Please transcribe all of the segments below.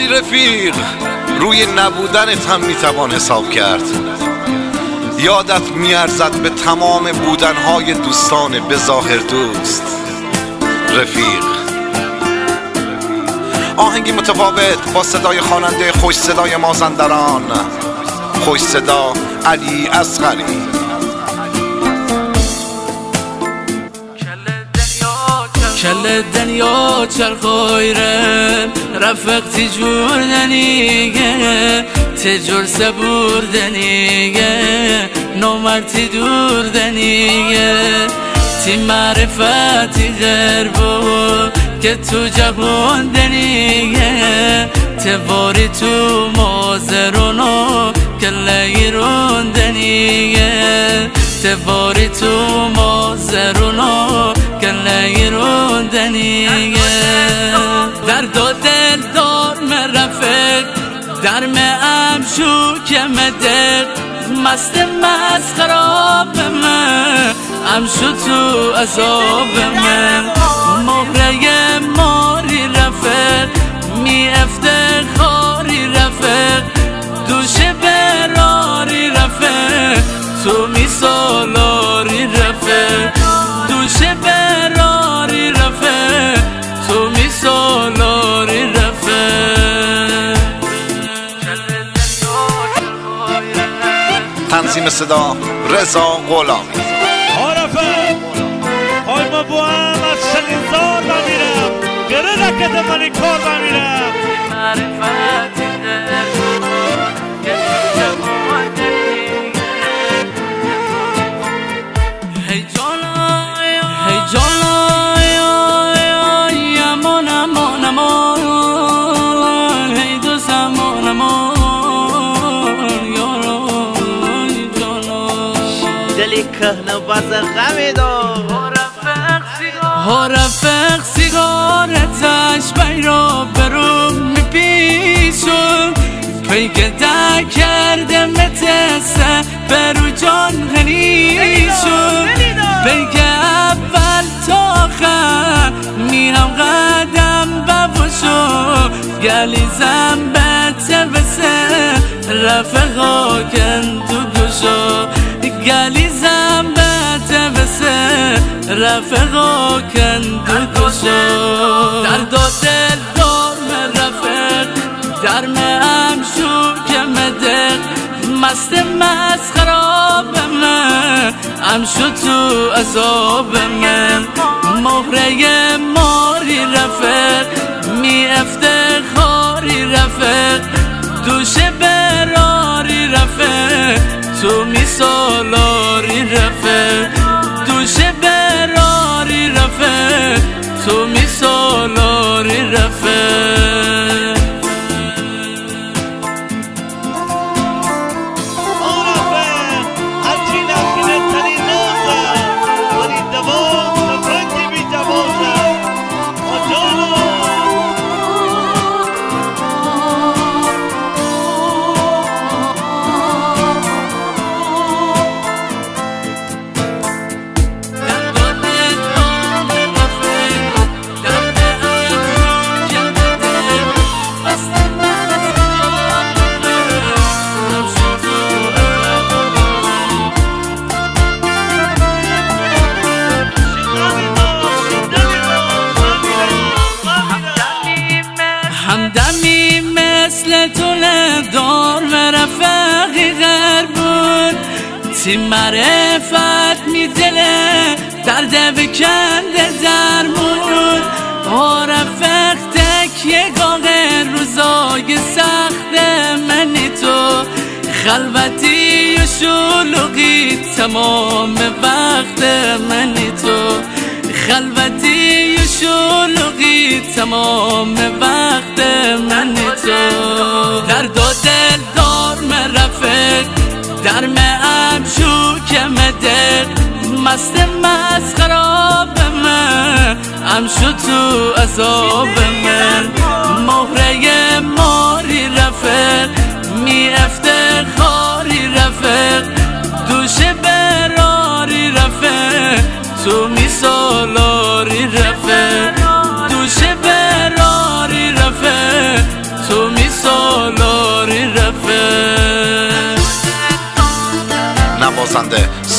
آی رفیق، روی نبودنت هم میتوان حساب کرد. یادت میارزد به تمام بودنهای دوستان به ظاهر دوست. رفیق، آهنگی متفاوت با صدای خواننده خوش صدای مازندران، خوش صدا علی اصغری. کل دنیا چرخویرن رفق تجور دنیگه تجور سبور دنیگه نومرتی دور دنیگه تی معرفتی غربو که تو جهون دنیگه تباری تو مازرونو کلیرون دنیگه تباری تو مازرونو کلیرون دنیگه درد و دل دار مرفق در مهم شو که مدق مست خراب من امشو تو عذاب من مهره ماری رفق می افتخاری رفق دوش براری رفق تو می سالاری رفق دوش براری رفق تو می سالاری رفق. تنظیم صدا رضا غلامی. رفق های ما با هم از شلیزار بمیرم گره رکت منی کار بمیرم هی جانا امان امان امان هی دوست امان امان یارو جانا دلی کهنه باز غمی دار ها رفق سیگارتش بیرا برو میپیشون پیگه دا کرده متسه برو جان غنیشون پیگه اول تا آخر میرم قدم ببوشو گلیزم بته بسه رفقا کن تو گوشو گلیزم بته بسه رفقا کن تو گوشو درد و دل دار من رفق در مهم شو که مدق مست خراب من امشو تو عذاب من مهره ماری رفق می افتخاری رفق دوش براری رفق تو می سالاری رفق دوش براری رفق تو می سالاری رفق. همدمی مثل طول دار و رفقی غربون تی معرفت می دله درد بکنده درمون ها رفق تکیه گاه روزای سخت منی تو خلوتی و شلوغی تمام وقت منی تو خلوتی و شلوغی تمام وقت منی تو درد و دل دار من رفق در مهم شو که مدق مست خراب من امشو تو عذاب من مهره ماری رفق می افتخاری رفق دوش براری رفق تو می سالاری رفق دوش براری رفق تو می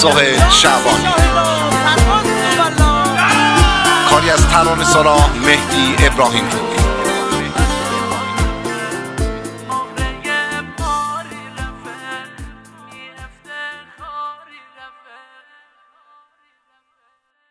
سهیل شعبانی. کاری از ترانه‌سرا مهدی ابراهیم پور.